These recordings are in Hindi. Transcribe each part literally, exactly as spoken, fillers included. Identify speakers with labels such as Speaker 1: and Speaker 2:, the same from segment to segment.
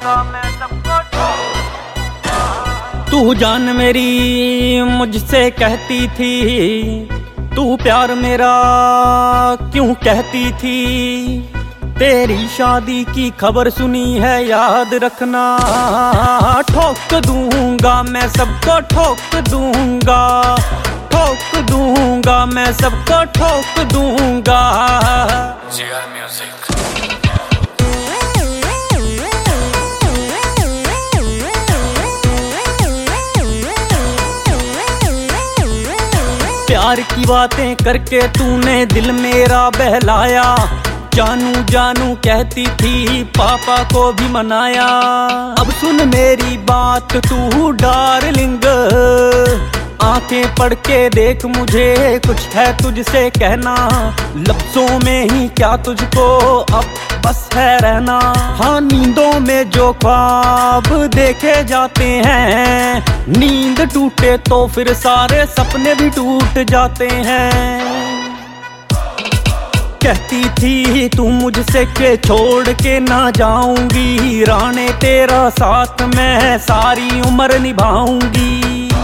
Speaker 1: दूंगा मैं सबको ठोक।
Speaker 2: तू जान मेरी मुझसे कहती थी, तू प्यार मेरा क्यों कहती थी। तेरी शादी की खबर सुनी है याद रखना, ठोक दूंगा मैं सबको ठोक दूंगा, ठोक दूंगा मैं सबको ठोक दूंगा।
Speaker 3: GR music.
Speaker 2: प्यार की बातें करके तूने दिल मेरा बहलाया, जानू जानू कहती थी पापा को भी मनाया। अब सुन मेरी बात तू डार्लिंग, आंखें पढ़ के देख मुझे कुछ है तुझसे कहना, लफ्जों में ही क्या तुझको अब बस है रहना। हाँ नींदों में जो ख्वाब देखे जाते हैं, नींद टूटे तो फिर सारे सपने भी टूट जाते हैं। कहती थी तू मुझसे के छोड़ के ना जाऊंगी, राने तेरा साथ मैं सारी उम्र निभाऊंगी।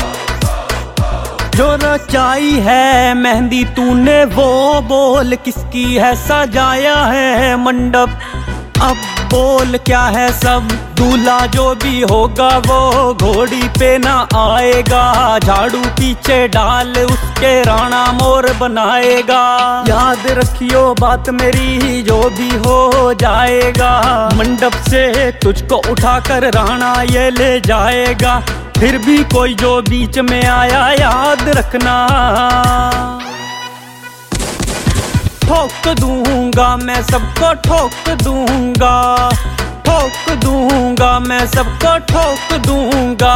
Speaker 2: जो रचाई है मेहंदी तूने वो बोल किसकी है, सजाया है मंडप अब बोल क्या है सब। दूल्हा जो भी होगा वो घोड़ी पे ना आएगा, झाड़ू पीछे डाल उसके राणा मोर बनाएगा। याद रखियो बात मेरी जो भी हो जाएगा, मंडप से तुझको उठाकर राणा ये ले जाएगा। फिर भी कोई जो बीच में आया याद रखना, ठोक दूंगा मैं सबको ठोक दूंगा, ठोक दूंगा मैं सबको ठोक दूंगा।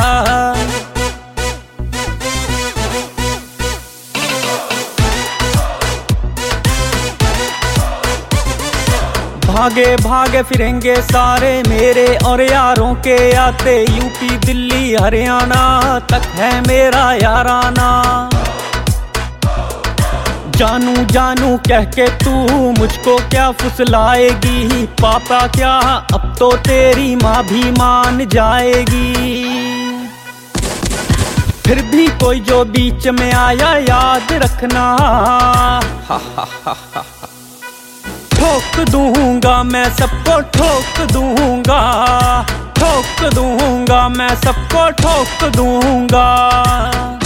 Speaker 2: भागे भागे फिरेंगे सारे मेरे और यारों के आते, यूपी दिल्ली हरियाणा तक है मेरा याराना। जानू जानू कह के तू मुझको क्या फुसलाएगी, पापा क्या अब तो तेरी माँ भी मान जाएगी। फिर भी कोई जो बीच में आया याद रखना, हा हा हा हा। ठोक दूंगा मैं सबको ठोक दूंगा, ठोक दूंगा मैं सबको ठोक दूंगा।